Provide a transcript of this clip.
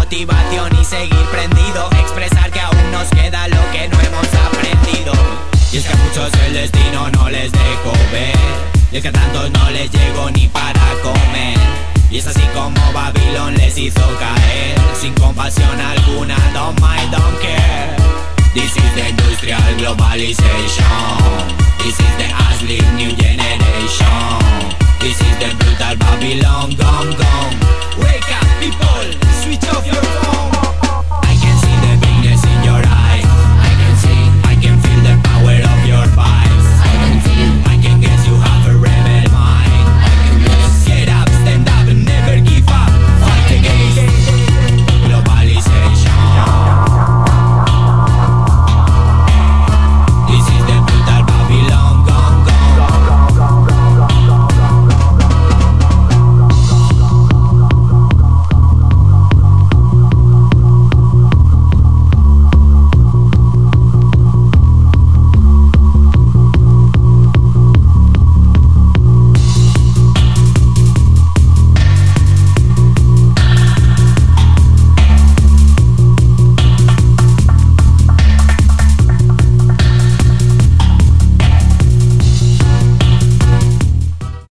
motivación y seguir prendido, expresar que aún nos queda lo que no hemos aprendido. Y es que a muchos el destino no les dejó ver, y es que a tantos no les llegó ni para comer. Y es así como Babylon les hizo caer, sin compasión alguna, don't mind, don't care. This is the industrial globalization, this is the Asleep new generation, this is the brutal Babylon, gone, gone. Wake up people!